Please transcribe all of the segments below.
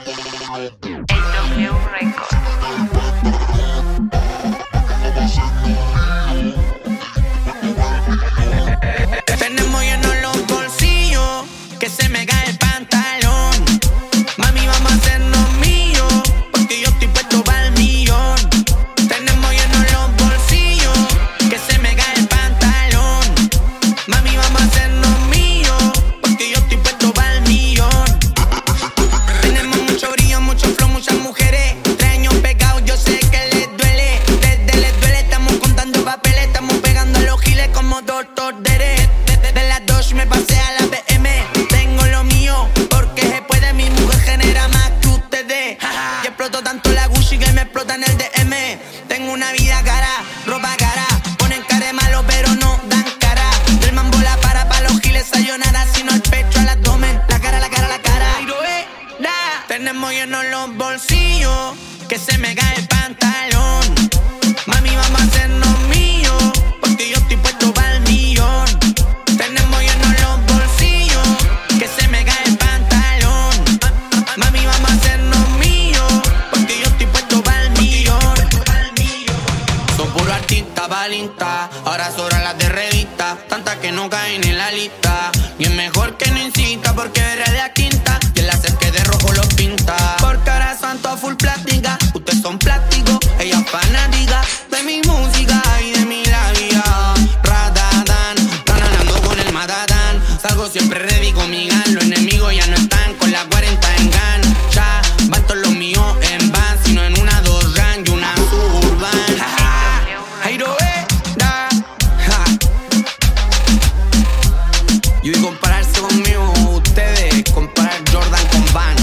AW Records. Tenemos llenos los bolsillos, que se me cae el pantalón. Mami, vamos a hacernos míos, porque yo estoy puesto para el millón. Tenemos llenos los bolsillos, que se me cae el pantalón. Mami, vamos a hacernos míos, porque yo estoy puesto para el millón. Tenemos mucho brillo, mucho flow, muchas mujeres. 3 años pegados, yo sé que les duele. Desde les duele, estamos contando papeles, estamos pegando a los giles como Dr. Dere. De las 2 me pasé a la BM. Tengo lo mío, porque se puede. Mi mujer genera más que ustedes. Y exploto tanto la Gucci que me explota en el DM. Tengo una vida cara, ropa cara. Ponen cara de malo, pero no dan cara. Del mambo la para los giles, sayonara. Sino el pecho al abdomen, la cara, la cara, la cara. Tenemos llenos los bolsillos, que se me cae el pantalón. Mami, vamos a hacernos míos, porque yo estoy puesto para el millón. Tenemos llenos los bolsillos, que se me cae el pantalón. Mami, vamos a hacernos míos, porque yo estoy puesto para el millón. Son puro artista palinta, ahora sobran las de revista, tantas que no caen en la lista. Y es mejor que no insista, porque veré la quinta, y el láser que de rojo los pinta. Porque ahora son todas full plástica, ustedes son plásticos, ella es fanática de mi música y de mi la vida. Ratatán, están hablando con el matatán. Salgo siempre ready con mi gan, los enemigos ya no están con la 40 en gan. Ya van todos los míos en van, sino en una dos ran y una suburban. Jairo da. Y hoy compararse conmigo, ustedes comparar Jordan con Van.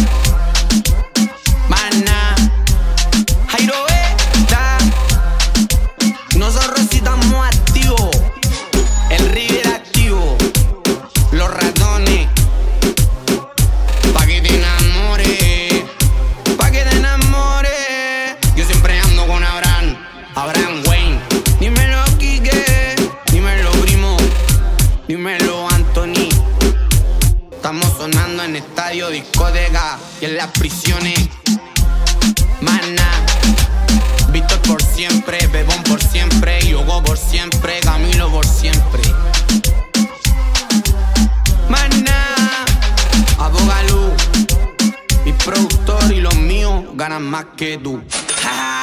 Mana, Jairo da. Nosotros sí estamos activos, el River activo, los ratones. Pa' que te enamores, pa' que te enamores. Yo siempre ando con Abraham Wayne. Dímelo Quique, dímelo Primo, dímelo Anthony. Estamos sonando en estadio, discoteca y en las prisiones. Mana, Víctor por siempre, Bebón por siempre, Yogo por siempre, Camilo por siempre. Mana, Abogalú, mi productor y los míos ganan más que tú.